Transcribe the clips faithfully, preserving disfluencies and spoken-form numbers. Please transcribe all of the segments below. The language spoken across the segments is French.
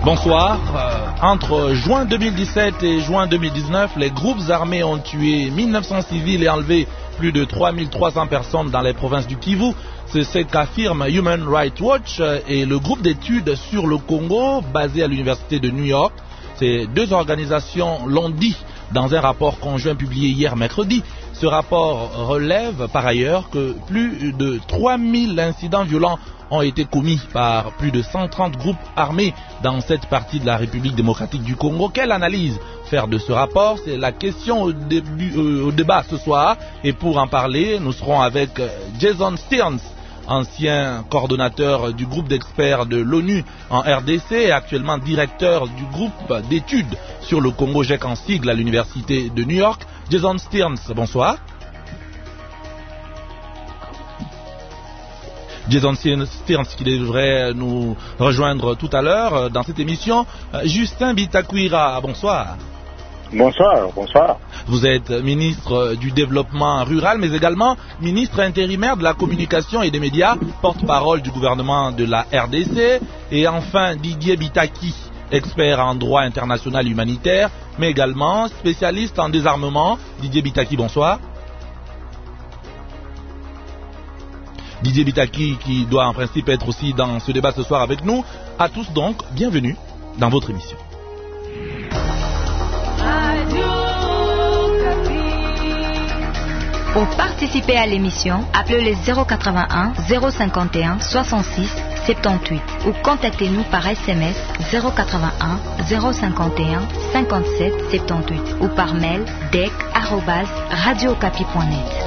Bonsoir. Euh, entre juin deux mille dix-sept et juin deux mille dix-neuf, les groupes armés ont tué mille neuf cents civils et enlevé plus de trois mille trois cents personnes dans les provinces du Kivu. C'est ce qu'affirme Human Rights Watch et le groupe d'études sur le Congo basé à l'université de New York. Ces deux organisations l'ont dit dans un rapport conjoint publié hier mercredi. Ce rapport relève par ailleurs que plus de trois mille incidents violents ont été commis par plus de cent trente groupes armés dans cette partie de la République démocratique du Congo. Quelle analyse faire de ce rapport? C'est la question au, début, euh, au débat ce soir. Et pour en parler, nous serons avec euh, Jason Stearns, ancien coordonnateur du groupe d'experts de l'ONU en R D C et actuellement directeur du groupe d'études sur le Congo, G E C en sigle, à l'université de New York. Jason Stearns, bonsoir. Jason Stearns qui devrait nous rejoindre tout à l'heure dans cette émission. Justin Bitakwira, bonsoir. Bonsoir, bonsoir. Vous êtes ministre du Développement rural, mais également ministre intérimaire de la Communication et des Médias, porte-parole du gouvernement de la R D C. Et enfin, Didier Bitaki, expert en droit international humanitaire, mais également spécialiste en désarmement. Didier Bitaki, bonsoir. Didier Bitaki qui doit en principe être aussi dans ce débat ce soir avec nous. À tous donc, bienvenue dans votre émission. Pour participer à l'émission, appelez le zéro quatre-vingt-un zéro cinquante et un soixante-six soixante-dix-huit ou contactez-nous par S M S zéro quatre-vingt-un zéro cinquante et un cinquante-sept soixante-dix-huit ou par mail d e c arobase radio okapi point net.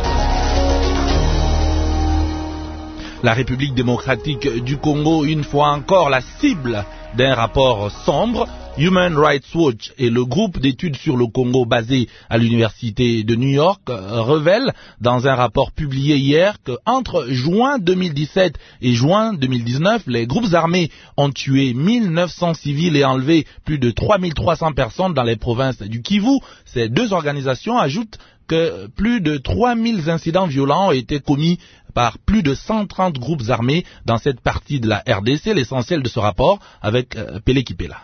La République démocratique du Congo, une fois encore la cible d'un rapport sombre. Human Rights Watch et le groupe d'études sur le Congo basé à l'université de New York révèlent dans un rapport publié hier qu'entre juin deux mille dix-sept et juin deux mille dix-neuf, les groupes armés ont tué mille neuf cents civils et enlevé plus de trois mille trois cents personnes dans les provinces du Kivu. Ces deux organisations ajoutent que plus de trois mille incidents violents ont été commis par plus de cent trente groupes armés dans cette partie de la R D C. L'essentiel de ce rapport avec euh, Pelé Kipela.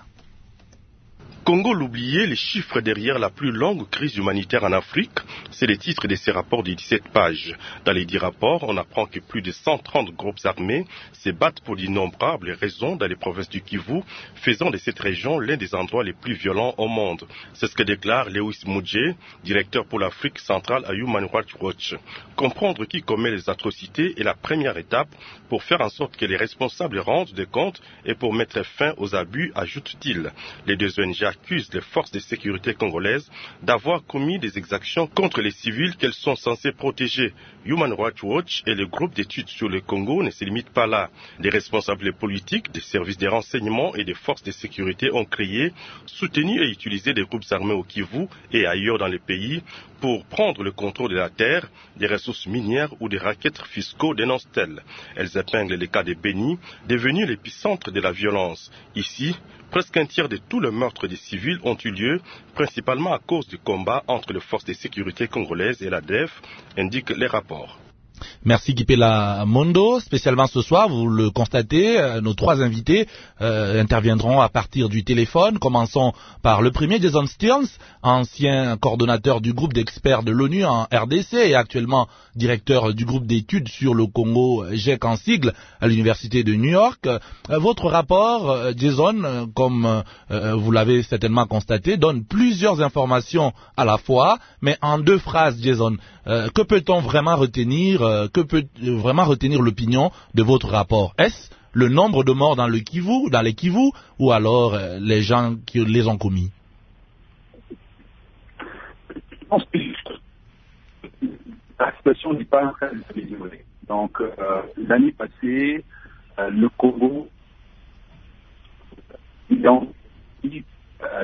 Congo l'oublié, les chiffres derrière la plus longue crise humanitaire en Afrique, c'est le titre de ces rapports de dix-sept pages. Dans les dix rapports, on apprend que plus de cent trente groupes armés se battent pour d'innombrables raisons dans les provinces du Kivu, faisant de cette région l'un des endroits les plus violents au monde. C'est ce que déclare Lewis Mudje, directeur pour l'Afrique centrale à Human Rights Watch. Comprendre qui commet les atrocités est la première étape pour faire en sorte que les responsables rendent des comptes et pour mettre fin aux abus, ajoute-t-il. Les deux O N G accusent les forces de sécurité congolaises d'avoir commis des exactions contre les civils qu'elles sont censées protéger. Human Rights Watch et le groupe d'études sur le Congo ne se limitent pas là. Les responsables politiques, des services de renseignement et des forces de sécurité ont créé, soutenu et utilisé des groupes armés au Kivu et ailleurs dans le pays pour prendre le contrôle de la terre, des ressources minières ou des raquettes fiscaux, dénoncent-elles. Elles épinglent le cas de Beni, devenu l'épicentre de la violence. Ici, presque un tiers de tous les meurtres des civils ont eu lieu, principalement à cause du combat entre les forces de sécurité congolaises et l'A D F, indiquent les rapports. Merci Kipela Mondo. Spécialement ce soir, vous le constatez, euh, nos trois invités euh, interviendront à partir du téléphone. Commençons par le premier, Jason Stearns, ancien coordonnateur du groupe d'experts de l'ONU en R D C et actuellement directeur du groupe d'études sur le Congo, G E C en sigle, à l'université de New York. Euh, votre rapport, euh, Jason, euh, comme euh, vous l'avez certainement constaté, donne plusieurs informations à la fois, mais en deux phrases, Jason. Euh, que peut-on vraiment retenir, euh, que peut vraiment retenir l'opinion de votre rapport? Est-ce le nombre de morts dans le Kivu, dans les Kivu, ou alors euh, les gens qui les ont commis? Je pense que la situation n'est pas en train de s'améliorer. Donc, euh, l'année passée, euh, le Congo, donc, euh...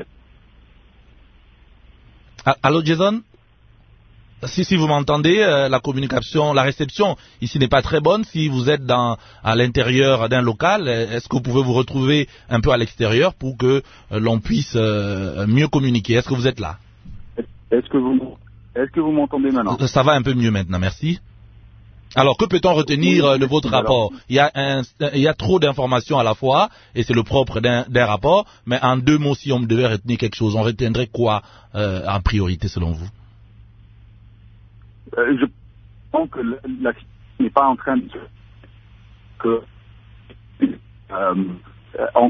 Allô, Jason? Si, si vous m'entendez, euh, la communication, la réception ici n'est pas très bonne. Si vous êtes dans, à l'intérieur d'un local, est-ce que vous pouvez vous retrouver un peu à l'extérieur pour que euh, l'on puisse euh, mieux communiquer? Est-ce que vous êtes là? Est-ce que vous, est-ce que vous m'entendez maintenant? Ça va un peu mieux maintenant, merci. Alors, que peut-on retenir oui, de votre rapport? Il y a, un, il y a trop d'informations à la fois, et c'est le propre d'un, d'un rapport, mais en deux mots, si on devait retenir quelque chose, on retiendrait quoi euh, en priorité selon vous? euh, Je pense que la, la situation n'est pas en train de... que euh, on,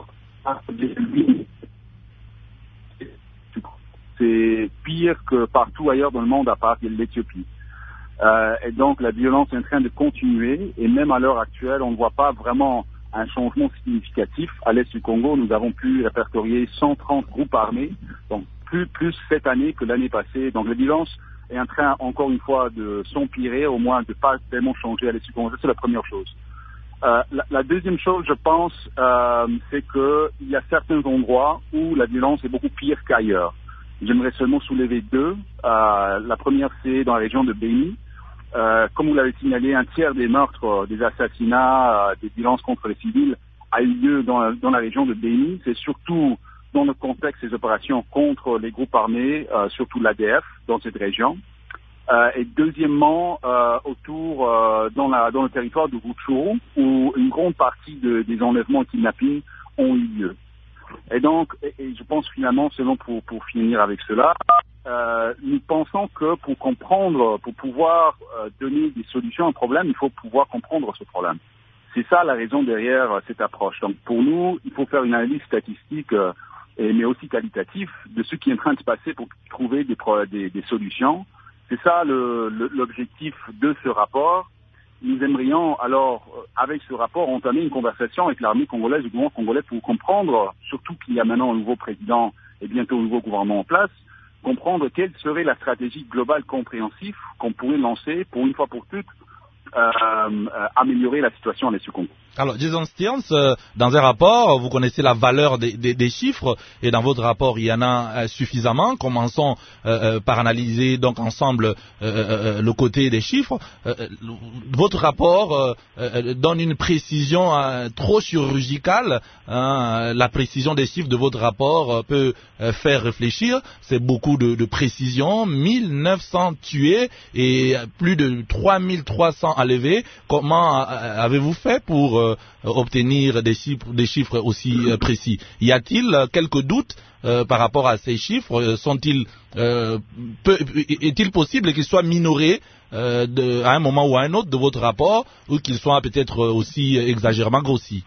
c'est pire que partout ailleurs dans le monde à part l'Éthiopie. Euh, et donc la violence est en train de continuer, et même à l'heure actuelle, on ne voit pas vraiment un changement significatif. À l'est du Congo, nous avons pu répertorier cent trente groupes armés, donc plus, plus cette année que l'année passée. Donc la violence est en train, encore une fois, de s'empirer, au moins de ne pas tellement changer à l'est du Congo. C'est la première chose. Euh, la, la deuxième chose, je pense, euh, c'est qu'il y a certains endroits où la violence est beaucoup pire qu'ailleurs. J'aimerais seulement soulever deux. Euh, la première, c'est dans la région de Béni. Euh, comme vous l'avez signalé, un tiers des meurtres, des assassinats, euh, des violences contre les civils a eu lieu dans la, dans la région de Béni. C'est surtout dans le contexte des opérations contre les groupes armés, euh, surtout l'A D F dans cette région. Euh, et deuxièmement, euh, autour euh, dans, la, dans le territoire de Rutshuru, où une grande partie de, des enlèvements et kidnappings ont eu lieu. Et donc, et, et je pense finalement, seulement pour, pour finir avec cela, euh, nous pensons que pour comprendre, pour pouvoir euh, donner des solutions à un problème, il faut pouvoir comprendre ce problème. C'est ça la raison derrière euh, cette approche. Donc pour nous, il faut faire une analyse statistique, euh, et, mais aussi qualitative, de ce qui est en train de se passer pour trouver des, des, des solutions. C'est ça le, le, l'objectif de ce rapport. Nous aimerions alors, avec ce rapport, entamer une conversation avec l'armée congolaise, le gouvernement congolais, pour comprendre, surtout qu'il y a maintenant un nouveau président et bientôt un nouveau gouvernement en place, comprendre quelle serait la stratégie globale compréhensive qu'on pourrait lancer pour une fois pour toutes euh, euh, améliorer la situation en est du Congo. Alors, Jason Stearns, euh, dans un rapport, vous connaissez la valeur des, des, des chiffres, et dans votre rapport, il y en a euh, suffisamment. Commençons euh, euh, par analyser donc ensemble euh, euh, le côté des chiffres. Euh, votre rapport euh, euh, donne une précision euh, trop chirurgicale. Hein, la précision des chiffres de votre rapport euh, peut euh, faire réfléchir. C'est beaucoup de, de précision. mille neuf cents tués et plus de trois mille trois cents enlevés. Comment euh, avez-vous fait pour euh, obtenir des chiffres, des chiffres aussi euh, précis? Y a-t-il euh, quelques doutes euh, par rapport à ces chiffres? Sont-ils, euh, peut, est-il possible qu'ils soient minorés euh, de, à un moment ou à un autre de votre rapport, ou qu'ils soient peut-être aussi exagérément grossis?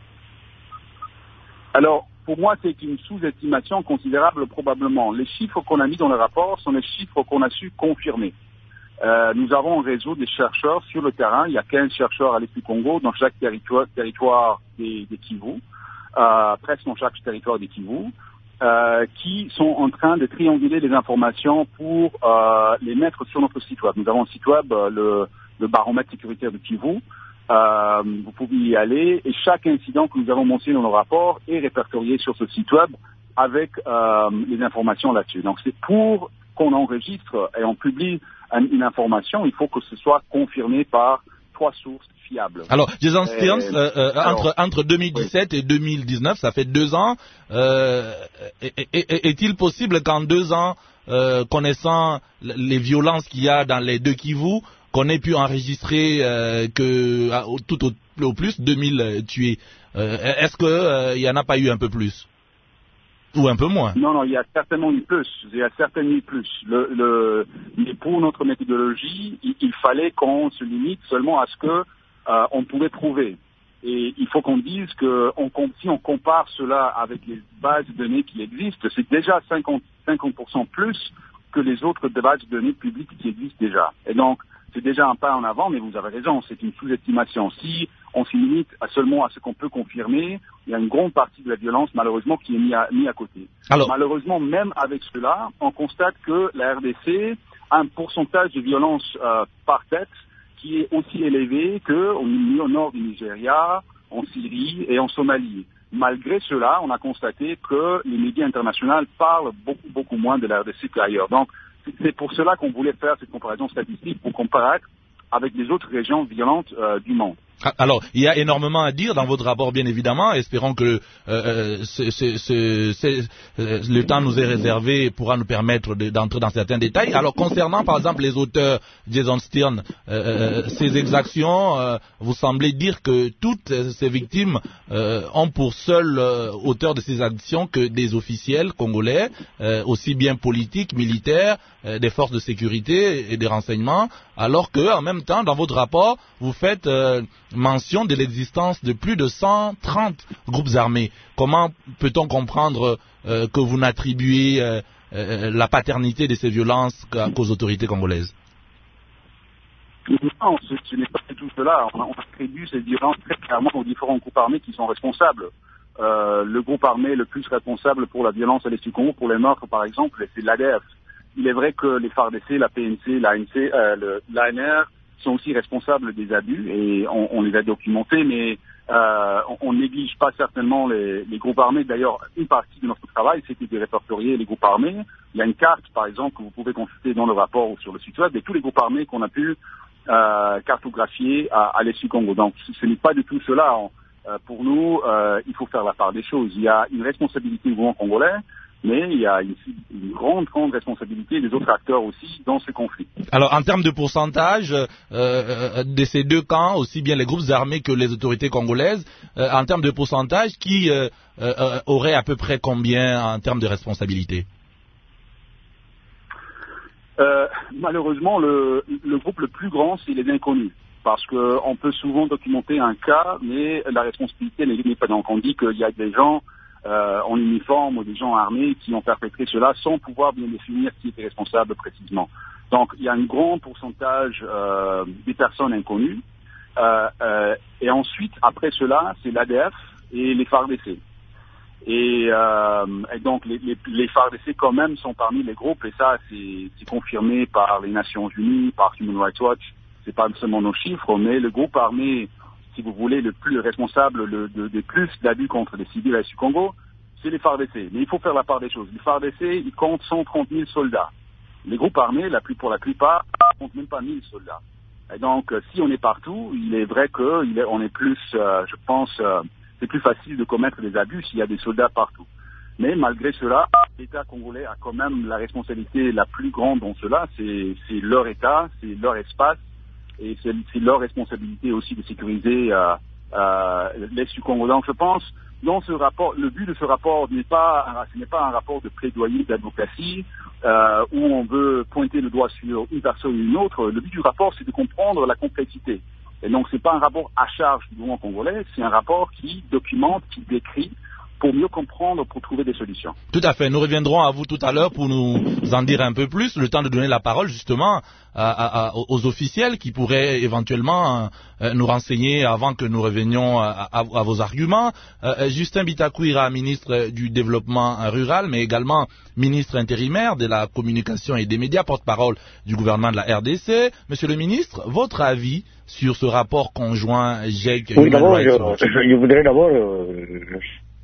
Alors, pour moi, c'est une sous-estimation considérable probablement. Les chiffres qu'on a mis dans le rapport sont les chiffres qu'on a su confirmer. Euh, nous avons un réseau de chercheurs sur le terrain. Il y a quinze chercheurs à l'est du Congo dans chaque territoire, territoire des, des Kivu, euh, presque dans chaque territoire des Kivu, euh, qui sont en train de trianguler les informations pour euh, les mettre sur notre site web. Nous avons un site web, le, le baromètre sécuritaire de Kivu. Euh, vous pouvez y aller, et chaque incident que nous avons mentionné dans le rapport est répertorié sur ce site web avec euh, les informations là-dessus. Donc c'est pour qu'on enregistre et on publie une information, il faut que ce soit confirmé par trois sources fiables. Alors, Jason Stearns, euh, euh, alors, entre, entre deux mille dix-sept oui. et deux mille dix-neuf, ça fait deux ans. Euh, est, est, est-il possible qu'en deux ans, euh, connaissant les violences qu'il y a dans les deux Kivu, qu'on ait pu enregistrer euh, que à, tout au, au plus deux mille tués? euh, Est-ce qu'il euh, n'y en a pas eu un peu plus? Ou un peu moins? Non, non, il y a certainement eu plus. Il y a certainement eu plus. Le, le, mais pour notre méthodologie, il, il fallait qu'on se limite seulement à ce que euh, on pouvait prouver. Et il faut qu'on dise que on, si on compare cela avec les bases de données qui existent, c'est déjà cinquante pour cent plus que les autres bases de données publiques qui existent déjà. Et donc, c'est déjà un pas en avant, mais vous avez raison, c'est une sous-estimation. Si on se limite à seulement à ce qu'on peut confirmer, il y a une grande partie de la violence, malheureusement, qui est mise à, mis à côté. Alors, malheureusement, même avec cela, on constate que la R D C a un pourcentage de violence euh, par tête qui est aussi élevé qu'au nord du Nigeria, en Syrie et en Somalie. Malgré cela, on a constaté que les médias internationaux parlent beaucoup, beaucoup moins de la R D C qu'ailleurs. Donc, c'est pour cela qu'on voulait faire cette comparaison statistique, pour comparer avec les autres régions violentes euh, du monde. Alors, il y a énormément à dire dans votre rapport, bien évidemment. Espérons que euh, ce, ce, ce, ce, le temps nous est réservé et pourra nous permettre de, d'entrer dans certains détails. Alors, concernant, par exemple, les auteurs, Jason Stern, euh, ces exactions, euh, vous semblez dire que toutes ces victimes euh, ont pour seul euh, auteur de ces actions que des officiels congolais, euh, aussi bien politiques, militaires, euh, des forces de sécurité et des renseignements, alors que, en même temps, dans votre rapport, vous faites euh, mention de l'existence de plus de cent trente groupes armés. Comment peut-on comprendre euh, que vous n'attribuez euh, euh, la paternité de ces violences qu'aux autorités congolaises? Non, ce, ce n'est pas tout cela. On, on attribue ces violences très clairement aux différents groupes armés qui sont responsables. Euh, le groupe armé le plus responsable pour la violence à l'Est du Congo, pour les meurtres par exemple, c'est l'A D F. Il est vrai que les F A R D C, la P N C, l'A N C, euh, l'A N R sont aussi responsables des abus et on, on les a documentés, mais euh, on, on néglige pas certainement les, les groupes armés. D'ailleurs, une partie de notre travail, c'était de répertorier les groupes armés. Il y a une carte, par exemple, que vous pouvez consulter dans le rapport ou sur le site web de tous les groupes armés qu'on a pu euh, cartographier à, à l'Est du Congo. Donc, ce n'est pas du tout cela. On, euh, pour nous, euh, il faut faire la part des choses. Il y a une responsabilité du gouvernement congolais, mais il y a une, une grande, grande responsabilité des autres acteurs aussi dans ce conflit. Alors, en termes de pourcentage euh, de ces deux camps, aussi bien les groupes armés que les autorités congolaises, euh, en termes de pourcentage, qui euh, euh, aurait à peu près combien en termes de responsabilité? euh, Malheureusement, le, le groupe le plus grand, c'est les inconnus. Parce qu'on peut souvent documenter un cas, mais la responsabilité n'est pas. Donc, on dit qu'il y a des gens Euh, en uniforme ou des gens armés qui ont perpétré cela sans pouvoir bien définir qui était responsable précisément. Donc il y a un grand pourcentage euh, des personnes inconnues euh, euh, et ensuite après cela c'est l'A D F et les F A R D C. Et, euh, et donc les, les, les F A R D C quand même sont parmi les groupes et ça c'est confirmé par les Nations Unies, par Human Rights Watch. C'est pas seulement nos chiffres, mais le groupe armé, si vous voulez, le plus responsable le, de, de plus d'abus contre les civils à l'Est du Congo, c'est les F A R D C. Mais il faut faire la part des choses. Les F A R D C, ils comptent cent trente mille soldats. Les groupes armés, la plus, pour la plupart, ne comptent même pas mille soldats. Et donc, euh, si on est partout, il est vrai qu'on est, est plus, euh, je pense, euh, c'est plus facile de commettre des abus s'il y a des soldats partout. Mais malgré cela, l'État congolais a quand même la responsabilité la plus grande dans cela. C'est leur État, c'est leur espace. Et c'est leur responsabilité aussi de sécuriser euh, euh, l'Est du Congo. Donc je pense, dans ce rapport, le but de ce rapport n'est pas, ce n'est pas un rapport de plaidoyer d'advocatie euh, où on veut pointer le doigt sur une personne ou une autre. Le but du rapport, c'est de comprendre la complexité. Et donc c'est pas un rapport à charge du gouvernement congolais, c'est un rapport qui documente, qui décrit, pour mieux comprendre, pour trouver des solutions. Tout à fait. Nous reviendrons à vous tout à l'heure pour nous en dire un peu plus. Le temps de donner la parole justement à, à, à, aux officiels qui pourraient éventuellement euh, nous renseigner avant que nous revenions à, à, à vos arguments. Euh, Justin Bitakwira, ministre du Développement rural, mais également ministre intérimaire de la communication et des médias, porte-parole du gouvernement de la R D C. Monsieur le ministre, votre avis sur ce rapport conjoint G E C? Oui, d'abord, je, je voudrais d'abord... Euh,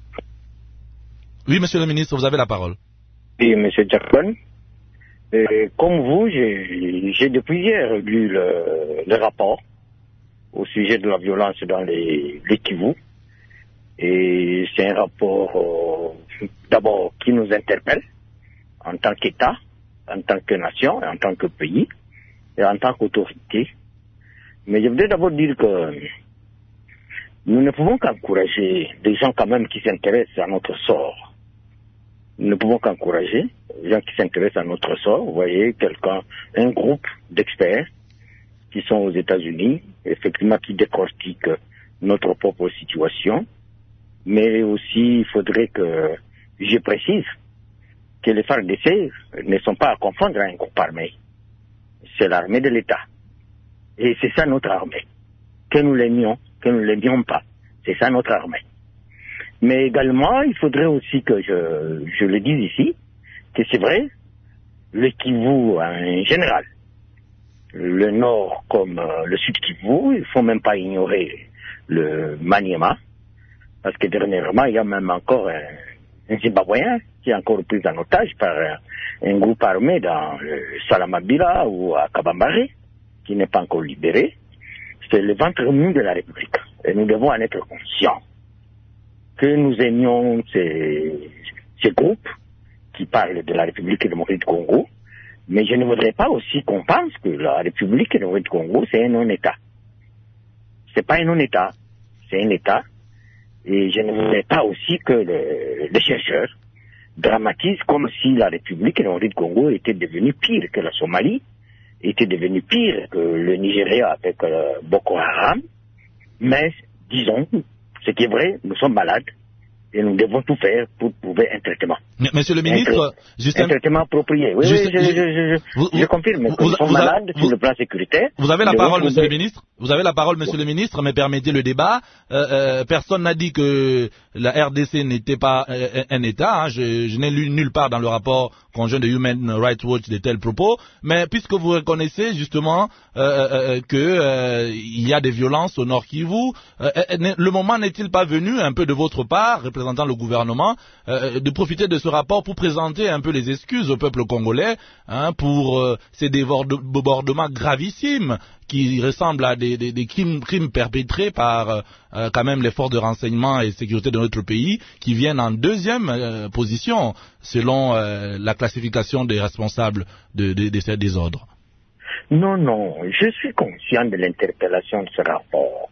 Oui, monsieur le ministre, vous avez la parole. Oui, monsieur Jackson. Et comme vous, j'ai depuis hier lu le, le rapport au sujet de la violence dans les, les Kivu. Et c'est un rapport, euh, d'abord, qui nous interpelle en tant qu'État, en tant que nation, et en tant que pays, et en tant qu'autorité. Mais je voudrais d'abord dire que nous ne pouvons qu'encourager des gens quand même qui s'intéressent à notre sort. Nous ne pouvons qu'encourager les gens qui s'intéressent à notre sort. Vous voyez, quelqu'un, un groupe d'experts qui sont aux États-Unis, effectivement, qui décortiquent notre propre situation. Mais aussi, il faudrait que je précise que les F A R D C ne sont pas à confondre à un groupe armé. C'est l'armée de l'État. Et c'est ça notre armée. Que nous l'aimions, que nous ne l'aimions pas. C'est ça notre armée. Mais également, il faudrait aussi que je, je le dise ici, que c'est vrai, le Kivu en général, le nord comme euh, le sud Kivu, il ne faut même pas ignorer le Maniema, parce que dernièrement, il y a même encore un, un Zimbabwéen qui est encore pris en otage par un, un groupe armé dans le Salamabila ou à Kabambare, qui n'est pas encore libéré. c'est le ventre mou de la République. Et nous devons en être conscients. Que nous aimions ces, ces groupes qui parlent de la République démocratique du Congo, mais je ne voudrais pas aussi qu'on pense que la République démocratique du Congo, c'est un non-État. C'est pas un non-État, c'est un État. Et je ne voudrais pas aussi que le, les chercheurs dramatisent comme si la République démocratique du Congo était devenue pire que la Somalie, était devenue pire que le Nigeria avec euh, Boko Haram. Mais, disons, ce qui est vrai, nous sommes malades et nous devons tout faire pour trouver un traitement. Monsieur le ministre, un, juste un traitement approprié. Oui, juste, oui, je, je, je, vous, je confirme que vous, nous sommes vous, malades vous, sur le plan sécuritaire. Vous avez la nous parole, trouver... monsieur le ministre. Vous avez la parole, monsieur oui. le ministre, mais permettez le débat. Euh, euh, personne n'a dit que la R D C n'était pas euh, un État. Hein. Je, je n'ai lu nulle part dans le rapport conjoint de Human Rights Watch de tels propos. Mais puisque vous reconnaissez justement euh, euh, que euh, il y a des violences au Nord Kivu, euh, le moment n'est-il pas venu, un peu de votre part, représentant le gouvernement, euh, de profiter de ce rapport pour présenter un peu les excuses au peuple congolais hein, pour euh, ces débordements gravissimes qui ressemblent à des, des, des crimes, crimes perpétrés par euh, quand même les forces de renseignement et de sécurité de notre pays, qui viennent en deuxième euh, position selon euh, la classification des responsables de, de, de ces désordres. Non, non, je suis conscient de l'interpellation de ce rapport.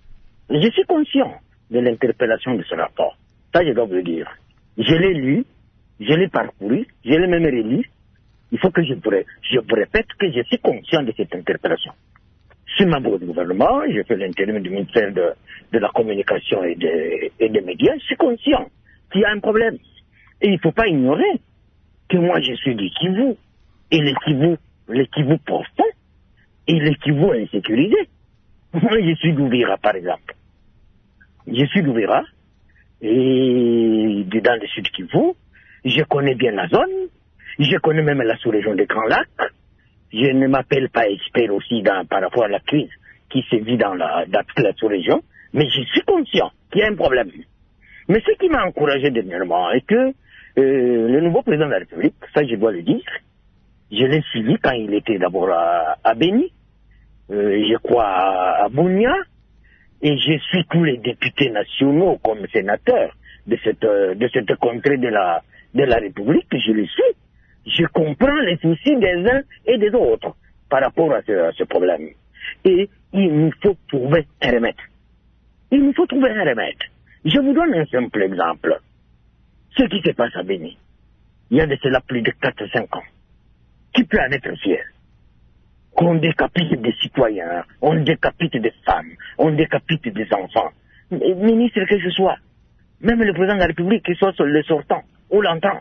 Je suis conscient de l'interpellation de ce rapport. Ça, je dois vous le dire. Je l'ai lu, je l'ai parcouru, je l'ai même relu. Il faut que je vous, je vous répète que je suis conscient de cette interpellation. Je suis membre du gouvernement, je fais l'intérim du ministère de, de la communication et, de, et des médias. Je suis conscient qu'il y a un problème. Et il ne faut pas ignorer que moi je suis du Kivu. Et le Kivu, le Kivu profond et le Kivu insécurisé. Moi je suis d'Ouvira par exemple. Je suis d'Ouvira et dans le sud Kivu, je connais bien la zone. Je connais même la sous-région des Grands Lacs. Je ne m'appelle pas expert aussi dans, par rapport à la crise qui se vit dans la, dans toute la sous-région, mais je suis conscient qu'il y a un problème. Mais ce qui m'a encouragé dernièrement est que euh, le nouveau président de la République, ça je dois le dire, je l'ai suivi quand il était d'abord à, à Béni, euh, je crois à, à Bunia, et je suis tous les députés nationaux comme sénateurs de cette, de cette contrée de la, de la République, je les suis. Je comprends les soucis des uns et des autres par rapport à ce, à ce problème. Et il nous faut trouver un remède. Il nous faut trouver un remède. Je vous donne un simple exemple. Ce qui se passe à Béni, il y a de cela plus de quatre à cinq ans. Qui peut en être fier? Qu'on décapite des citoyens, on décapite des femmes, on décapite des enfants. Ministre que je sois, même le président de la République, qu'il soit le sortant ou l'entrant,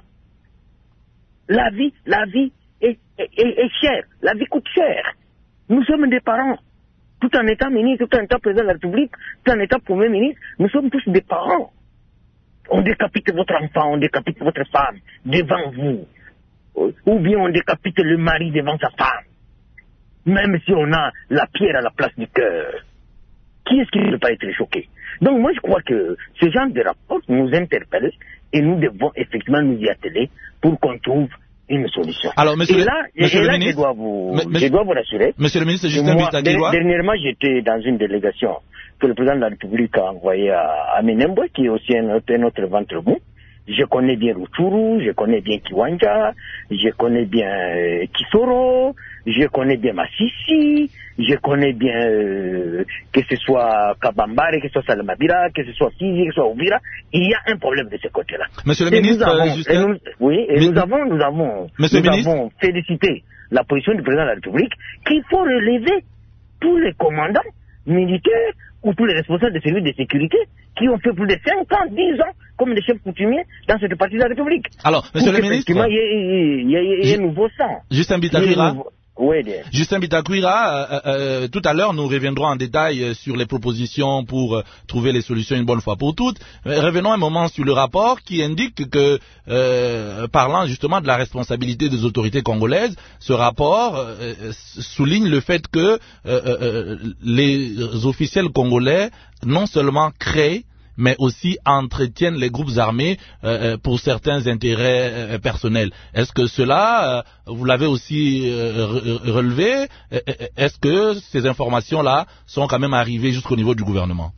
La vie, la vie est, est, est, est chère. La vie coûte cher. Nous sommes des parents. Tout en étant ministre, tout en étant président de la République, tout en étant premier ministre, nous sommes tous des parents. On décapite votre enfant, on décapite votre femme devant vous. Ou bien on décapite le mari devant sa femme. Même si on a la pierre à la place du cœur. Qui est-ce qui ne peut pas être choqué? Donc moi je crois que ce genre de rapport nous interpelle et nous devons effectivement nous y atteler pour qu'on trouve une solution. Alors, monsieur et le, là, monsieur et le là ministre, je dois vous, mais, je dois vous rassurer. Monsieur le ministre, Justin Bitakiwa. Dernièrement, j'étais dans une délégation que le président de la République a envoyée à, à Minembwe, qui est aussi un autre, un autre ventre mou. Je connais bien Rutshuru, je connais bien Kiwanja, je connais bien euh, Kisoro, je connais bien Masisi, je connais bien euh, que ce soit Kabambare, que ce soit Salamabira, que ce soit Fizi, que ce soit Ouvira. Il y a un problème de ce côté-là. Monsieur le et ministre, nous avons, Justin... et nous, oui, et Mais... nous avons, nous avons, Monsieur nous ministre... avons félicité la position du président de la République qu'il faut relever tous les commandants militaires ou tous les responsables des services de sécurité qui ont fait plus de cinq ans, dix ans comme des chefs coutumiers dans cette partie de la République. Alors, monsieur le ministre... Il y a, il y a, il y a un nouveau sang. Justin Bitakiwa. Oui, bien. Justin Bitakiwa, euh, euh, tout à l'heure, nous reviendrons en détail sur les propositions pour euh, trouver les solutions une bonne fois pour toutes. Mais revenons un moment sur le rapport qui indique que, euh, parlant justement de la responsabilité des autorités congolaises, ce rapport euh, souligne le fait que euh, euh, les officiels congolais non seulement créent, mais aussi entretiennent les groupes armés euh, pour certains intérêts euh, personnels. Est-ce que cela, euh, vous l'avez aussi euh, relevé? Est-ce que ces informations-là sont quand même arrivées jusqu'au niveau du gouvernement?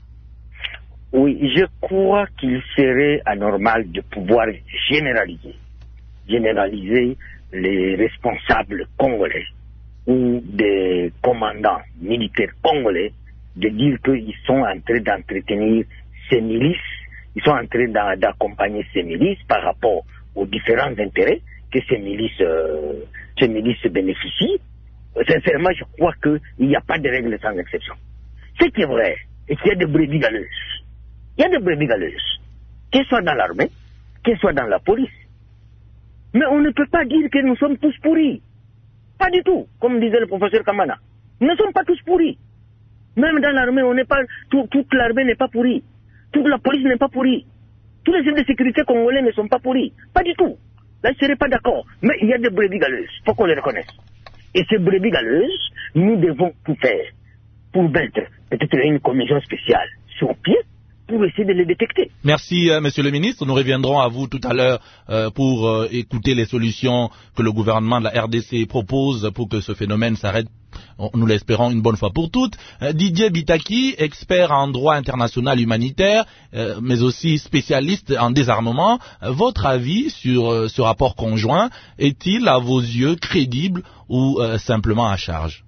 Oui, je crois qu'il serait anormal de pouvoir généraliser, généraliser les responsables congolais ou des commandants militaires congolais de dire qu'ils sont en train d'entretenir ces milices, ils sont en train d'accompagner ces milices par rapport aux différents intérêts que ces milices, euh, ces milices bénéficient. Sincèrement, je crois qu'il n'y a pas de règle sans exception. Ce qui est vrai, c'est qu'il y a des brebis galeuses. Il y a des brebis galeuses, qu'elles soient dans l'armée, qu'elles soient dans la police. Mais on ne peut pas dire que nous sommes tous pourris. Pas du tout, comme disait le professeur Kamana. Nous ne sommes pas tous pourris. Même dans l'armée, on n'est pas, tout, toute l'armée n'est pas pourrie. Toute la police n'est pas pourrie. Tous les services de sécurité congolais ne sont pas pourris. Pas du tout. Là, je ne serais pas d'accord. Mais il y a des brebis galeuses. Il faut qu'on les reconnaisse. Et ces brebis galeuses, nous devons tout faire pour mettre peut-être une commission spéciale sur pied pour essayer de les détecter. Merci, euh, Monsieur le Ministre. Nous reviendrons à vous tout à l'heure euh, pour euh, écouter les solutions que le gouvernement de la R D C propose pour que ce phénomène s'arrête, nous l'espérons une bonne fois pour toutes. Euh, Didier Bitaki, expert en droit international humanitaire, euh, mais aussi spécialiste en désarmement, euh, votre avis sur euh, ce rapport conjoint est-il à vos yeux crédible ou euh, simplement à charge?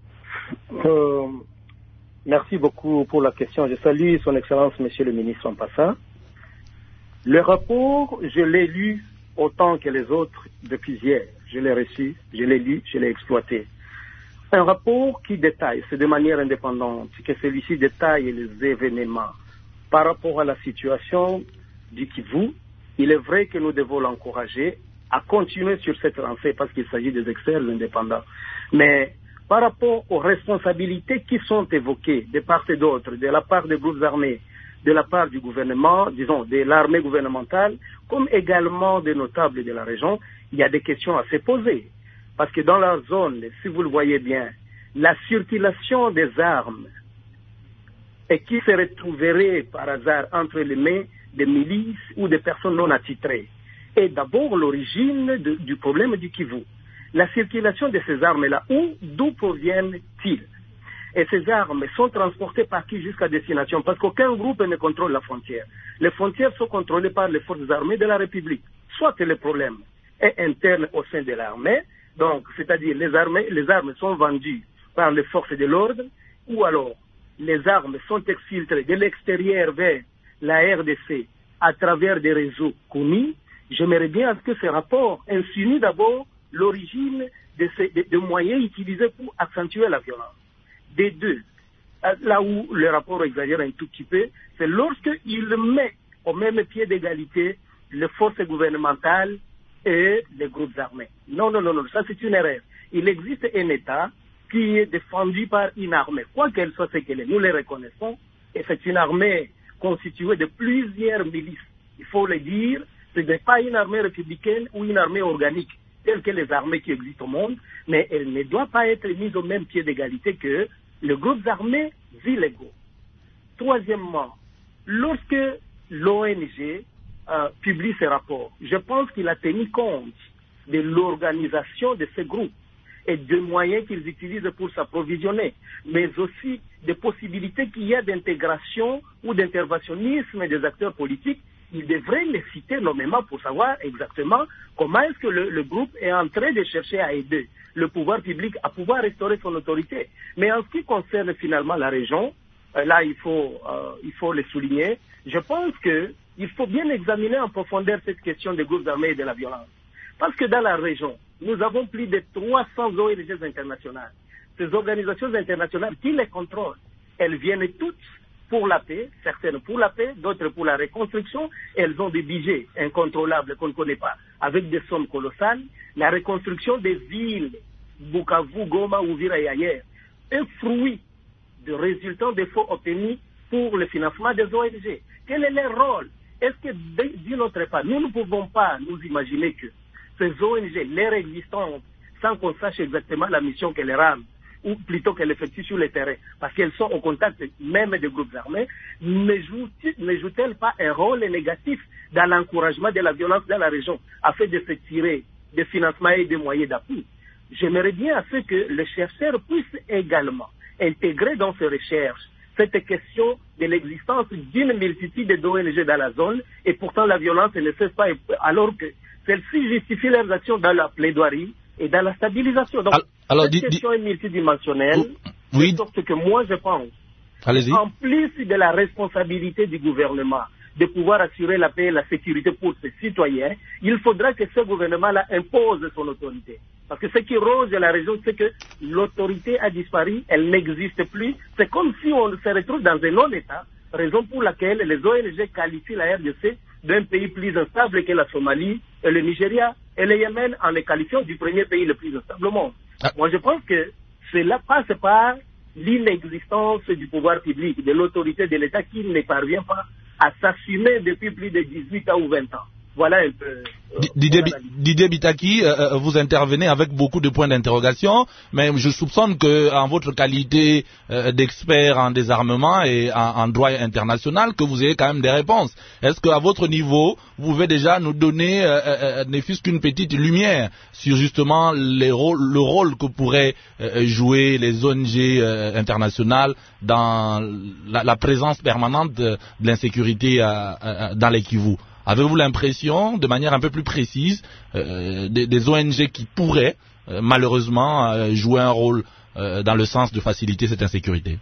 euh... Merci beaucoup pour la question. Je salue son Excellence, Monsieur le Ministre, en passant. Le rapport, je l'ai lu autant que les autres depuis hier. Je l'ai reçu, je l'ai lu, je l'ai exploité. Un rapport qui détaille, c'est de manière indépendante, que celui-ci détaille les événements par rapport à la situation du Kivu. Il est vrai que nous devons l'encourager à continuer sur cette lancée parce qu'il s'agit des experts indépendants. Mais par rapport aux responsabilités qui sont évoquées de part et d'autre, de la part des groupes armés, de la part du gouvernement, disons, de l'armée gouvernementale, comme également des notables de la région, il y a des questions à se poser. Parce que dans la zone, si vous le voyez bien, la circulation des armes et qui se retrouverait par hasard entre les mains des milices ou des personnes non attitrées est d'abord l'origine du problème du Kivu. La circulation de ces armes-là, où, d'où proviennent-ils? Et ces armes sont transportées par qui jusqu'à destination? Parce qu'aucun groupe ne contrôle la frontière. Les frontières sont contrôlées par les forces armées de la République. Soit le problème est interne au sein de l'armée, donc c'est-à-dire les armées, les armes sont vendues par les forces de l'ordre, ou alors les armes sont exfiltrées de l'extérieur vers la R D C à travers des réseaux connus. J'aimerais bien que ce rapport insinue d'abord l'origine de ces de, de moyens utilisés pour accentuer la violence. Des deux, là où le rapport exagère un tout petit peu, c'est lorsqu'il met au même pied d'égalité les forces gouvernementales et les groupes armés. Non, non, non, non, ça c'est une erreur. Il existe un État qui est défendu par une armée, quoi qu'elle soit ce qu'elle est. Nous les reconnaissons, et c'est une armée constituée de plusieurs milices. Il faut le dire, ce n'est pas une armée républicaine ou une armée organique, telles que les armées qui existent au monde, mais elle ne doit pas être mise au même pied d'égalité que les groupes armés illégaux. Troisièmement, lorsque l'O N G euh, publie ce rapport, je pense qu'il a tenu compte de l'organisation de ces groupes et des moyens qu'ils utilisent pour s'approvisionner, mais aussi des possibilités qu'il y a d'intégration ou d'interventionnisme des acteurs politiques. Il devrait les citer nommément pour savoir exactement comment est-ce que le, le groupe est en train de chercher à aider le pouvoir public à pouvoir restaurer son autorité. Mais en ce qui concerne finalement la région, euh, là il faut, euh, il faut le souligner, je pense qu'il faut bien examiner en profondeur cette question des groupes armés et de la violence. Parce que dans la région, nous avons plus de trois cents O N G internationales. Ces organisations internationales qui les contrôlent, elles viennent toutes pour la paix, certaines pour la paix, d'autres pour la reconstruction. Elles ont des budgets incontrôlables qu'on ne connaît pas, avec des sommes colossales. La reconstruction des villes, Bukavu, Goma, Uvira et ailleurs, est fruit de résultats d'efforts obtenus pour le financement des O N G. Quel est leur rôle? Est-ce que d'une autre part, nous ne pouvons pas nous imaginer que ces O N G, leur existence, sans qu'on sache exactement la mission qu'elles rendent, ou plutôt qu'elles effectuent sur le terrain, parce qu'elles sont au contact même des groupes armés, ne jouent-elles pas un rôle négatif dans l'encouragement de la violence dans la région, afin de se tirer des financements et des moyens d'appui? J'aimerais bien à ce que les chercheurs puissent également intégrer dans ces recherches cette question de l'existence d'une multitude d'O N G dans la zone, et pourtant la violence ne cesse pas, alors que celle-ci justifie leurs actions dans la plaidoirie et dans la stabilisation. Donc, alors, cette question est multidimensionnelle, oui. de sorte que moi je pense, en plus de la responsabilité du gouvernement de pouvoir assurer la paix et la sécurité pour ses citoyens, il faudra que ce gouvernement-là impose son autorité. Parce que ce qui ronge la région, c'est que l'autorité a disparu, elle n'existe plus. C'est comme si on se retrouve dans un non-État, raison pour laquelle les O N G qualifient la R D C d'un pays plus instable que la Somalie, et le Nigeria et le Yémen en les qualifiant du premier pays le plus instable au monde. Ah. Moi, je pense que cela passe par l'inexistence du pouvoir public, de l'autorité de l'État qui ne parvient pas à s'assumer depuis plus de dix-huit ans ou vingt ans. Voilà un peu. Euh, Didier, Didier Bitaki, euh, vous intervenez avec beaucoup de points d'interrogation, mais je soupçonne que, en votre qualité euh, d'expert en désarmement et en, en droit international, que vous ayez quand même des réponses. Est-ce qu'à votre niveau, vous pouvez déjà nous donner, euh, euh, ne fût-ce qu'une petite lumière sur justement les rôles, le rôle que pourraient euh, jouer les O N G euh, internationales dans la, la présence permanente de, de l'insécurité euh, euh, dans les Kivu? Avez-vous l'impression, de manière un peu plus précise, euh, des, des O N G qui pourraient, euh, malheureusement, euh, jouer un rôle euh, dans le sens de faciliter cette insécurité?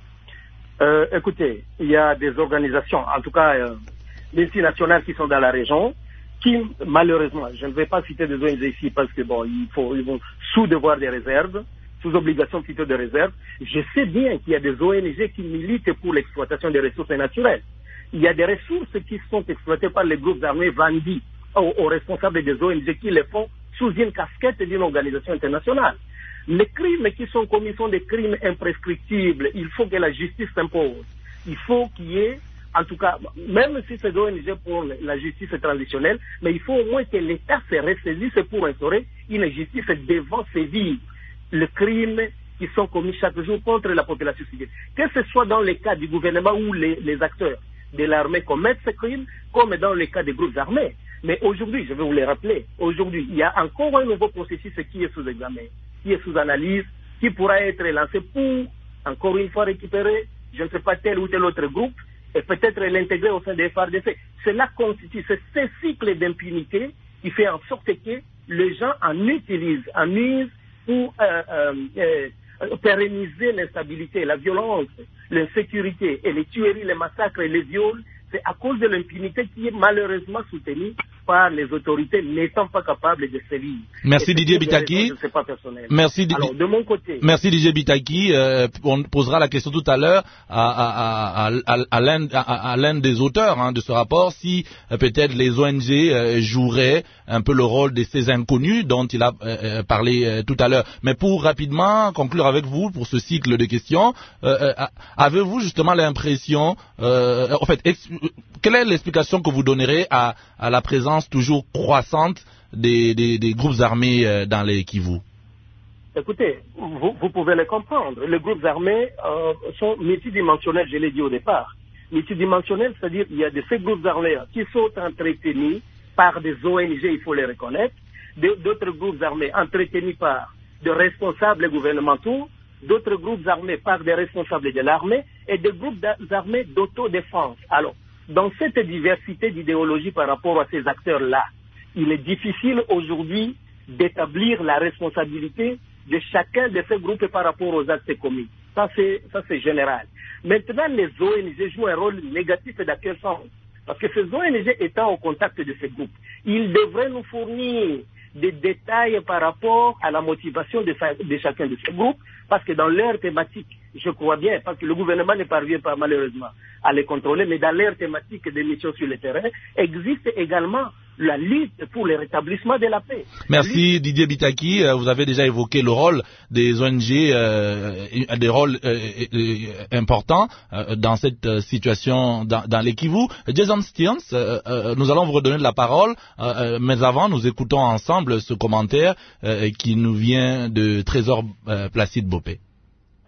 euh, Écoutez, il y a des organisations, en tout cas euh, multinationales qui sont dans la région, qui, malheureusement, je ne vais pas citer des O N G ici parce que bon, il faut, ils vont sous devoir des réserves, sous obligation plutôt de réserve. Je sais bien qu'il y a des O N G qui militent pour l'exploitation des ressources naturelles. Il y a des ressources qui sont exploitées par les groupes armés vendus aux, aux responsables des O N G qui les font sous une casquette d'une organisation internationale. Les crimes qui sont commis sont des crimes imprescriptibles. Il faut que la justice s'impose. Il faut qu'il y ait, en tout cas, même si c'est O N G pour la justice transitionnelle, mais il faut au moins que l'État se ressaisisse pour instaurer une justice devant sévir les crimes qui sont commis chaque jour contre la population civile. Que ce soit dans le cas du gouvernement ou les, les acteurs de l'armée commettent ces crimes, comme dans le cas des groupes armés. Mais aujourd'hui, je vais vous le rappeler, aujourd'hui, il y a encore un nouveau processus qui est sous examen, qui est sous analyse, qui pourra être lancé pour, encore une fois, récupérer, je ne sais pas, tel ou tel autre groupe, et peut-être l'intégrer au sein des F A R D C. Cela constitue, c'est ce cycle d'impunité qui fait en sorte que les gens en utilisent, en usent pour euh, euh, euh, pérenniser l'instabilité, la violence, l'insécurité et les tueries, les massacres et les viols. C'est à cause de l'impunité qui est malheureusement soutenue par les autorités n'étant pas capables de sévir. Merci Didier Bitaki. Merci, Alors, de mon côté. Merci Didier Bitaki. Euh, on posera la question tout à l'heure à, à, à, à, à l'un à, à l'un des auteurs hein, de ce rapport si euh, peut-être les O N G euh, joueraient un peu le rôle de ces inconnus dont il a euh, parlé euh, tout à l'heure. Mais pour rapidement conclure avec vous pour ce cycle de questions, euh, euh, avez-vous justement l'impression, euh, en fait, quelle est l'explication que vous donnerez à, à la présence toujours croissante des, des, des groupes armés euh, dans les Kivu? Écoutez, vous, vous pouvez le comprendre. Les groupes armés euh, sont multidimensionnels, je l'ai dit au départ. Multidimensionnels, c'est-à-dire qu'il y a de ces groupes armés qui sont entretenus par des O N G, il faut les reconnaître, d'autres groupes armés entretenus par des responsables gouvernementaux, d'autres groupes armés par des responsables de l'armée et des groupes armés d'autodéfense. Alors, dans cette diversité d'idéologies par rapport à ces acteurs-là, il est difficile aujourd'hui d'établir la responsabilité de chacun de ces groupes par rapport aux actes commis. Ça, c'est, ça, c'est général. Maintenant, les O N G jouent un rôle négatif dans quel sens? Parce que ces O N G étant au contact de ces groupes, ils devraient nous fournir des détails par rapport à la motivation de, de chacun de ces groupes, parce que dans leur thématique, je crois bien, parce que le gouvernement ne parvient pas malheureusement à les contrôler, mais dans leur thématique des missions sur le terrain, existe également la lutte pour le rétablissement de la paix. Merci lutte... Didier Bitaki. Vous avez déjà évoqué le rôle des O N G, euh, des rôles euh, euh, importants euh, dans cette situation dans, dans les Kivu. Jason Stearns, euh, euh, nous allons vous redonner la parole, euh, mais avant, nous écoutons ensemble ce commentaire euh, qui nous vient de Trésor euh, Placide Bopé.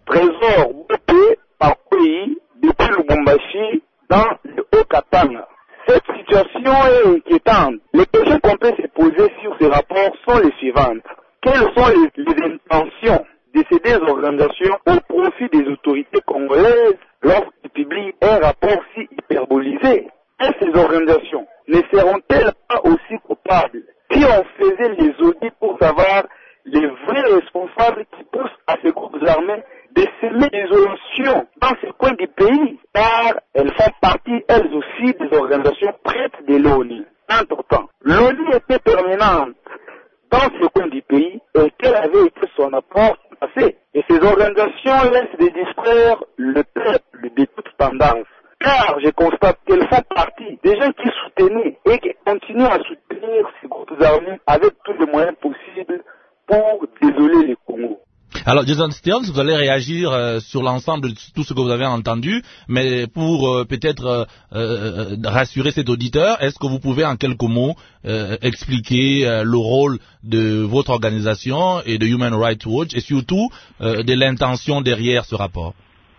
trésor B P parcouru depuis Lubumbashi dans le Haut-Katanga. Cette situation est inquiétante. Les questions qu'on peut se poser sur ces rapports sont les suivantes. Quelles sont les, les intentions de ces deux organisations au profit des autorités congolaises lorsqu'ils publient un rapport si hyperbolisé? Et ces organisations ne seront-elles pas aussi coupables si on faisait les audits pour savoir les vrais responsables qui poussent à ces groupes armés de semer l'isolation dans ces coins du pays, car elles font partie, elles aussi, des organisations prêtes de l'ONU. Entre-temps, l'ONU était permanente dans ce coin du pays et quel avait été son apport passé. Et ces organisations laissent de distraire le peuple de toute tendance. Car je constate qu'elles font partie des gens qui soutenaient et qui continuent à soutenir ces groupes armés avec tous les moyens possibles pour désoler le Congo. Alors, Jason Stearns, vous allez réagir euh, sur l'ensemble de tout ce que vous avez entendu, mais pour euh, peut-être euh, euh, rassurer cet auditeur, est-ce que vous pouvez en quelques mots euh, expliquer euh, le rôle de votre organisation et de Human Rights Watch et surtout euh, de l'intention derrière ce rapport?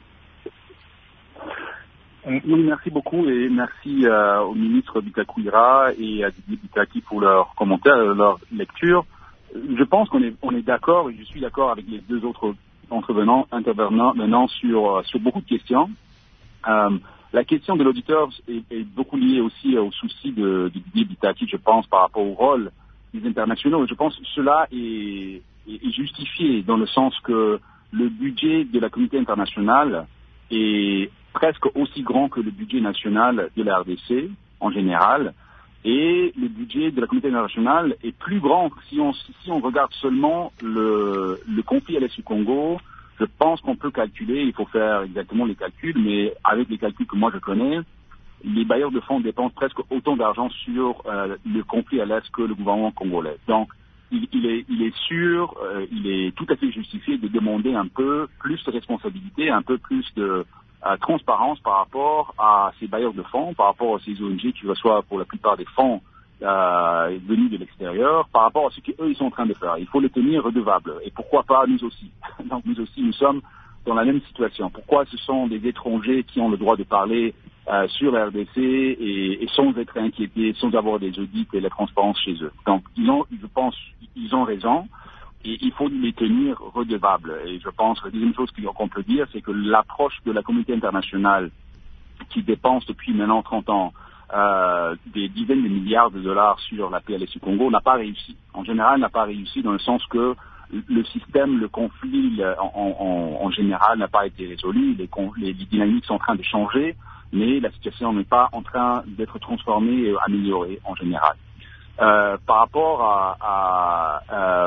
Merci beaucoup et merci euh, au ministre Bitakwira et à Didier Bitaki pour leurs commentaires et leur lecture. Je pense qu'on est, on est d'accord et je suis d'accord avec les deux autres intervenants, intervenants maintenant sur, sur beaucoup de questions. Euh, la question de l'auditeur est, est beaucoup liée aussi au souci de, de Didier Bitaki, je pense, par rapport au rôle des internationaux. Je pense que cela est, est, est justifié dans le sens que le budget de la communauté internationale est presque aussi grand que le budget national de la R D C en général. Et le budget de la communauté internationale est plus grand si on, si on regarde seulement le, le conflit à l'est du Congo. Je pense qu'on peut calculer, il faut faire exactement les calculs, mais avec les calculs que moi je connais, les bailleurs de fonds dépensent presque autant d'argent sur euh, le conflit à l'est que le gouvernement congolais. Donc, il, il, est, il est sûr, euh, il est tout à fait justifié de demander un peu plus de responsabilité, un peu plus de Euh, transparence par rapport à ces bailleurs de fonds, par rapport à ces O N G qui reçoivent pour la plupart des fonds euh, venus de l'extérieur, par rapport à ce qu'eux ils sont en train de faire. Il faut les tenir redevables. Et pourquoi pas nous aussi? Donc nous aussi, nous sommes dans la même situation. Pourquoi ce sont des étrangers qui ont le droit de parler euh, sur la R D C et, et sans être inquiétés, sans avoir des audits et la transparence chez eux? Donc ils ont, je pense, ils ont raison. Et il faut les tenir redevables. Et je pense que la deuxième chose qu'on peut dire, c'est que l'approche de la communauté internationale qui dépense depuis maintenant trente ans euh, des dizaines de milliards de dollars sur la P L S du Congo n'a pas réussi. En général, n'a pas réussi dans le sens que le système, le conflit en, en, en général n'a pas été résolu. Les, les, les dynamiques sont en train de changer, mais la situation n'est pas en train d'être transformée et améliorée en général. Euh, par rapport à... à euh,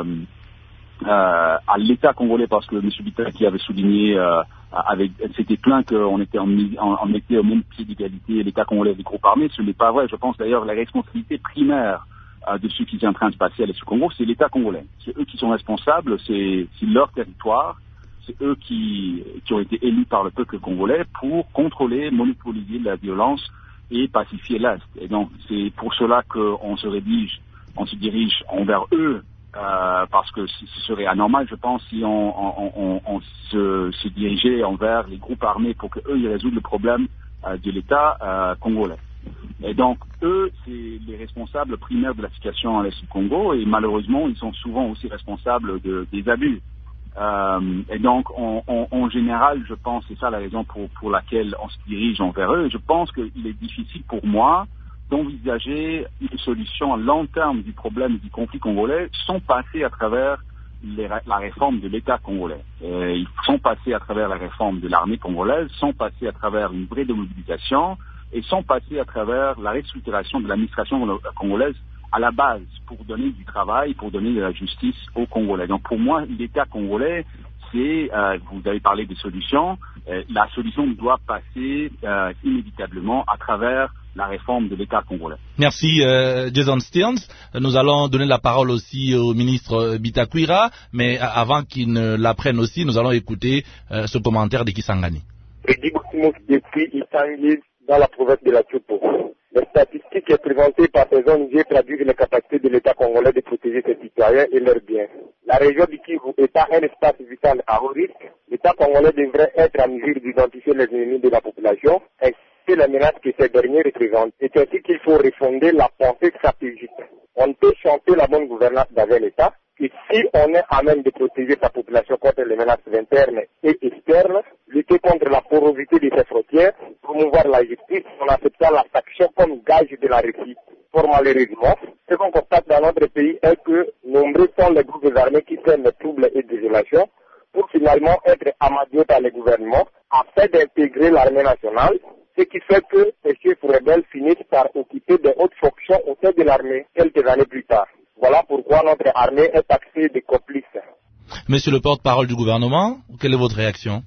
Euh, à l'État congolais, parce que M. Bitaki avait souligné, euh, avec, s'était plaint qu'on était en, en, en était au même pied d'égalité l'État congolais des groupes armés. Ce n'est pas vrai. Je pense d'ailleurs la responsabilité primaire euh, de ce qui est en train de se passer à l'Est du Congo, c'est l'État congolais. C'est eux qui sont responsables, c'est, c'est leur territoire, c'est eux qui, qui ont été élus par le peuple congolais pour contrôler, monopoliser la violence et pacifier l'Est. Et donc c'est pour cela qu'on se rédige, on se dirige envers eux. Euh, parce que ce serait anormal, je pense, si on, on, on, on se, se dirigeait envers les groupes armés pour qu'eux ils résolvent le problème euh, de l'État euh, congolais. Et donc, eux, c'est les responsables primaires de la situation à l'est du Congo, et malheureusement, ils sont souvent aussi responsables de, des abus. Euh, et donc, on, on, en général, je pense, c'est ça la raison pour, pour laquelle on se dirige envers eux. Et je pense qu'il est difficile pour moi d'envisager une solution à long terme du problème du conflit congolais sans passer à travers les, la réforme de l'État congolais. Et ils sont passés à travers la réforme de l'armée congolaise, sont passés à travers une vraie démobilisation et sont passés à travers la restructuration de l'administration congolaise à la base pour donner du travail, pour donner de la justice aux Congolais. Donc pour moi, l'État congolais, c'est, euh, vous avez parlé de solutions, euh, la solution doit passer euh, inévitablement à travers la réforme de l'État congolais. Merci euh, Jason Stearns. Nous allons donner la parole aussi au ministre Bitakwira, mais avant qu'il ne la prenne aussi, nous allons écouter euh, ce commentaire de Kisangani. Depuis Itangi, dans la province de la Tchoupo. Les statistiques présentées par ces O N G traduisent les capacités de l'État congolais de protéger ses citoyens et leurs biens. La région du Kivu étant un espace vital à haut risque, l'État l'État congolais devrait être en mesure d'identifier les ennemis de la population ainsi que les menaces que ces derniers représentent. C'est ainsi qu'il faut refonder la pensée stratégique. On peut chanter la bonne gouvernance dans un État, et si on est à même de protéger sa population contre les menaces internes et externes, lutter contre la porosité de ses frontières, promouvoir la justice en acceptant la sanction comme gage de la réussite. Fort malheureusement, ce qu'on constate dans notre pays est que nombreux sont les groupes armés qui sèment les troubles et désolations pour finalement être amadoués par le gouvernement afin d'intégrer l'armée nationale, ce qui fait que ces chefs rebelles finissent par occuper de hautes fonctions au sein de l'armée quelques années plus tard. Voilà pourquoi notre armée est taxée de complices. Monsieur le porte-parole du gouvernement, quelle est votre réaction?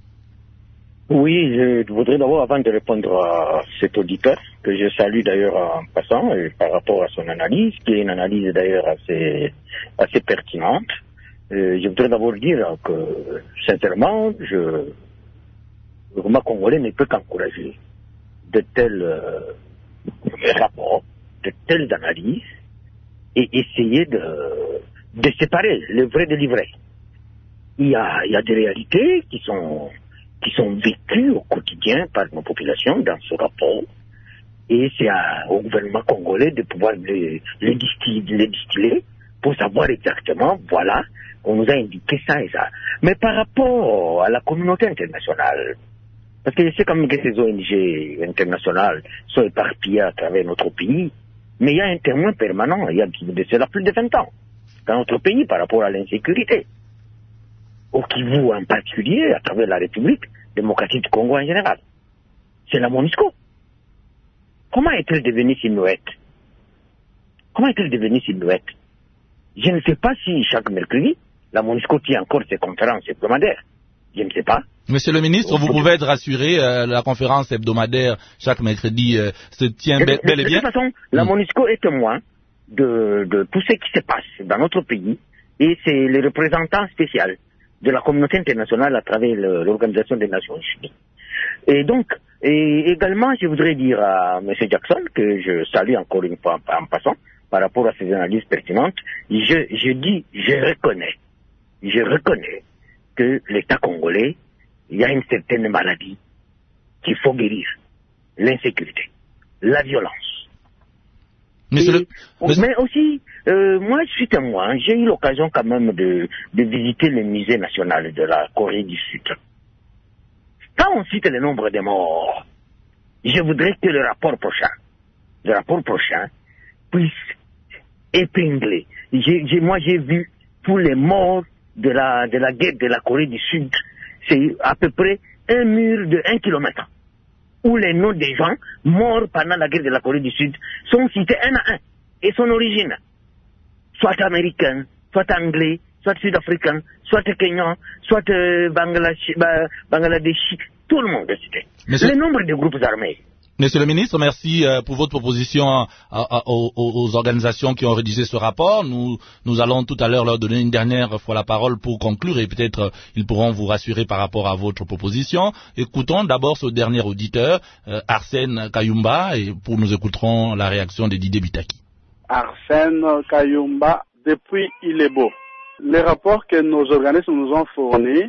Oui, je voudrais d'abord, avant de répondre à cet auditeur, que je salue d'ailleurs en passant, et par rapport à son analyse, qui est une analyse d'ailleurs assez, assez pertinente, euh, je voudrais d'abord dire que, sincèrement, je, le gouvernement congolais ne peut qu'encourager de tels euh, rapports, de telles analyses, et essayer de, de séparer le vrai de l'ivraie. Il y a, il y a des réalités qui sont, qui sont vécues au quotidien par nos populations dans ce rapport, et c'est à, au gouvernement congolais de pouvoir les, les, distiller, les distiller pour savoir exactement, voilà, on nous a indiqué ça et ça. Mais par rapport à la communauté internationale, parce que je sais quand même que ces O N G internationales sont éparpillées à travers notre pays, mais il y a un témoin permanent, il y a de cela plus de vingt ans, dans notre pays par rapport à l'insécurité. Au Kivu en particulier, à travers la République démocratique du Congo en général. C'est la MONUSCO. Comment est-elle devenue si muette? Comment est-elle devenue si muette? Je ne sais pas si chaque mercredi, la MONUSCO tient encore ses conférences hebdomadaires. Je ne sais pas. Monsieur le ministre, vous pouvez être rassuré, euh, la conférence hebdomadaire chaque mercredi euh, se tient bel, bel et bien. De toute façon, la MONUSCO est témoin de, de tout ce qui se passe dans notre pays, et c'est le représentant spécial de la communauté internationale à travers le, l'Organisation des Nations Unies. Et donc, et également, je voudrais dire à M. Jackson, que je salue encore une fois en, en passant, par rapport à ces analyses pertinentes, je, je dis, je reconnais, je reconnais que l'État congolais, il y a une certaine maladie qu'il faut guérir. L'insécurité, la violence. Monsieur le... Monsieur... Mais aussi, euh, moi je suis témoin, j'ai eu l'occasion quand même de, de visiter le musée national de la Corée du Sud. Quand on cite le nombre de morts, je voudrais que le rapport prochain, le rapport prochain, puisse épingler. J'ai, j'ai, moi j'ai vu tous les morts de la, de la guerre de la Corée du Sud, c'est à peu près un mur de un kilomètre, où les noms des gens morts pendant la guerre de la Corée du Sud sont cités un à un, et son origine, soit américain, soit anglais, soit sud-africain, soit kenyan, soit euh, Bangladesh, bah, Bangladeshi, tout le monde est cité. Monsieur... Le nombre de groupes armés. Monsieur le ministre, merci euh, pour votre proposition à, à, à, aux, aux organisations qui ont rédigé ce rapport. Nous, nous allons tout à l'heure leur donner une dernière fois la parole pour conclure, et peut-être euh, ils pourront vous rassurer par rapport à votre proposition. Écoutons d'abord ce dernier auditeur, euh, Arsène Kayumba, et pour nous écouterons la réaction de Didier Bitaki. Arsène Kayumba, depuis Ilebo. Les rapports que nos organismes nous ont fournis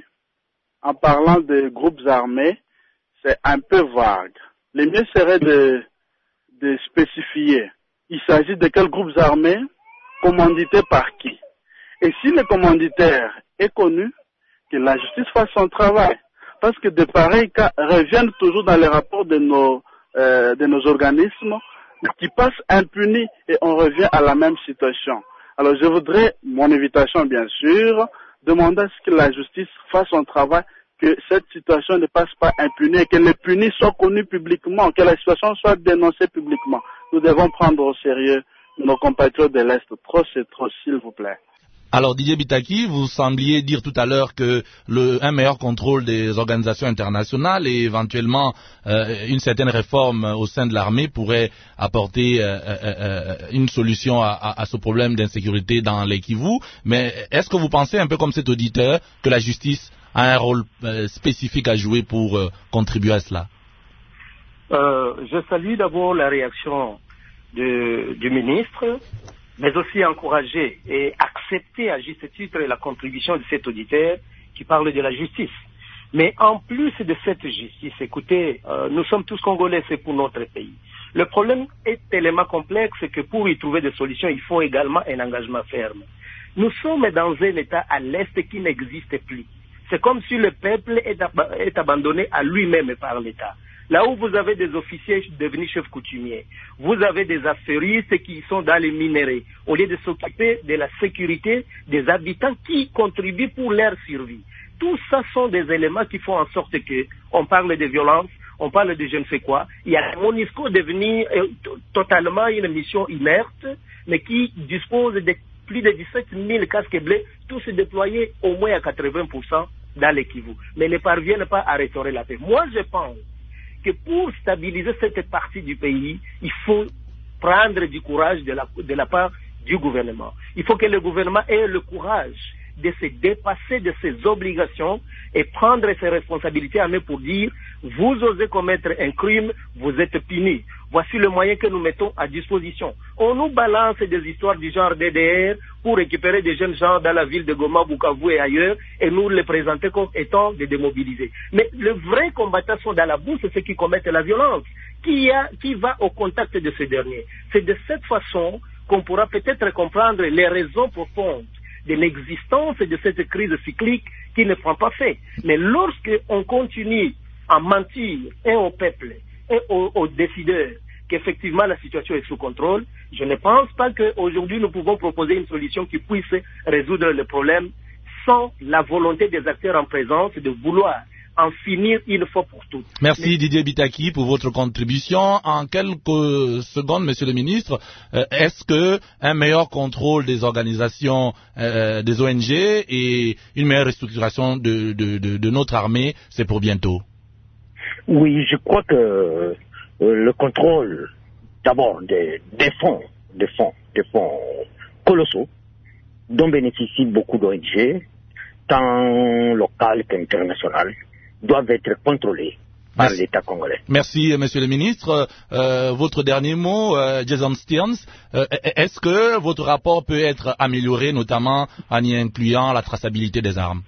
en parlant des groupes armés, c'est un peu vague. Le mieux serait de, de spécifier. Il s'agit de quels groupes armés, commandités par qui. Et si le commanditaire est connu, que la justice fasse son travail. Parce que de pareils cas reviennent toujours dans les rapports de nos, euh, de nos organismes qui passent impunis, et on revient à la même situation. Alors je voudrais, mon invitation bien sûr, demander à ce que la justice fasse son travail, que cette situation ne passe pas impunie, que les punis soient connus publiquement, que la situation soit dénoncée publiquement. Nous devons prendre au sérieux nos compatriotes de l'Est. Trop, c'est trop, s'il vous plaît. Alors Didier Bitaki, vous sembliez dire tout à l'heure que le, un meilleur contrôle des organisations internationales et éventuellement euh, une certaine réforme au sein de l'armée pourrait apporter euh, euh, une solution à, à, à ce problème d'insécurité dans les Kivu. Mais est-ce que vous pensez, un peu comme cet auditeur, que la justice a un rôle euh, spécifique à jouer pour euh, contribuer à cela? euh, Je salue d'abord la réaction de, du ministre, mais aussi encourager et accepter à juste titre la contribution de cet auditeur qui parle de la justice. Mais en plus de cette justice, écoutez, euh, nous sommes tous Congolais, c'est pour notre pays. Le problème est tellement complexe que pour y trouver des solutions, il faut également un engagement ferme. Nous sommes dans un État à l'Est qui n'existe plus. C'est comme si le peuple est, ab- est abandonné à lui-même par l'État. Là où vous avez des officiers devenus chefs coutumiers, vous avez des affairistes qui sont dans les minerais, au lieu de s'occuper de la sécurité des habitants qui contribuent pour leur survie. Tout ça sont des éléments qui font en sorte que on parle de violence, on parle de je ne sais quoi. Il y a MONUSCO devenu euh, t- totalement une mission inerte, mais qui dispose de plus de dix-sept mille casques bleus, tous déployés au moins à quatre-vingts pour cent dans les Kivu, mais ne parviennent pas à restaurer la paix. Moi, je pense que pour stabiliser cette partie du pays, il faut prendre du courage de la, de la part du gouvernement. Il faut que le gouvernement ait le courage de se dépasser de ses obligations et prendre ses responsabilités en main pour dire vous osez commettre un crime, vous êtes punis. Voici le moyen que nous mettons à disposition. On nous balance des histoires du genre D D R pour récupérer des jeunes gens dans la ville de Goma, Bukavu et ailleurs et nous les présenter comme étant des démobilisés. Mais le vrai combattant sont dans la bourse, c'est ceux qui commettent la violence. Qui, a, qui va au contact de ces derniers? C'est de cette façon qu'on pourra peut-être comprendre les raisons profondes de l'existence de cette crise cyclique qui ne prend pas fait. Mais lorsque on continue à mentir et au peuple et aux, aux décideurs qu'effectivement la situation est sous contrôle, je ne pense pas qu'aujourd'hui nous pouvons proposer une solution qui puisse résoudre le problème sans la volonté des acteurs en présence de vouloir en finir une fois pour toutes. Merci Mais... Didier Bitaki pour votre contribution. En quelques secondes, Monsieur le Ministre, euh, est-ce que un meilleur contrôle des organisations, euh, des O N G et une meilleure restructuration de, de, de, de notre armée, c'est pour bientôt? Oui, je crois que euh, le contrôle, d'abord des, des fonds, des fonds, des fonds colossaux, dont bénéficient beaucoup d'O N G, tant locales qu'internationales, doivent être contrôlés par Merci. l'État congolais. Merci, Monsieur le Ministre. Euh, votre dernier mot, euh, Jason Stearns, euh, est-ce que votre rapport peut être amélioré, notamment en y incluant la traçabilité des armes?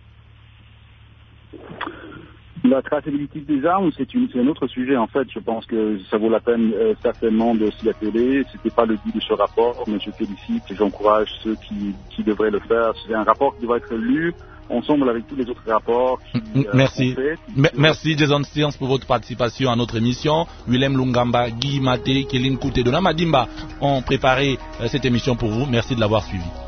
La traçabilité des armes, c'est, une, c'est un autre sujet en fait. Je pense que ça vaut la peine euh, certainement de s'y atteler. C'était pas le but de ce rapport, mais je félicite et j'encourage ceux qui, qui devraient le faire. C'est un rapport qui doit être lu ensemble avec tous les autres rapports. Qui, euh, Merci. fait, M- Merci Jason Stearns pour votre participation à notre émission. Willem Lungamba, Guy Maté, Kéline Kouté de Namadimba ont préparé euh, cette émission pour vous. Merci de l'avoir suivi.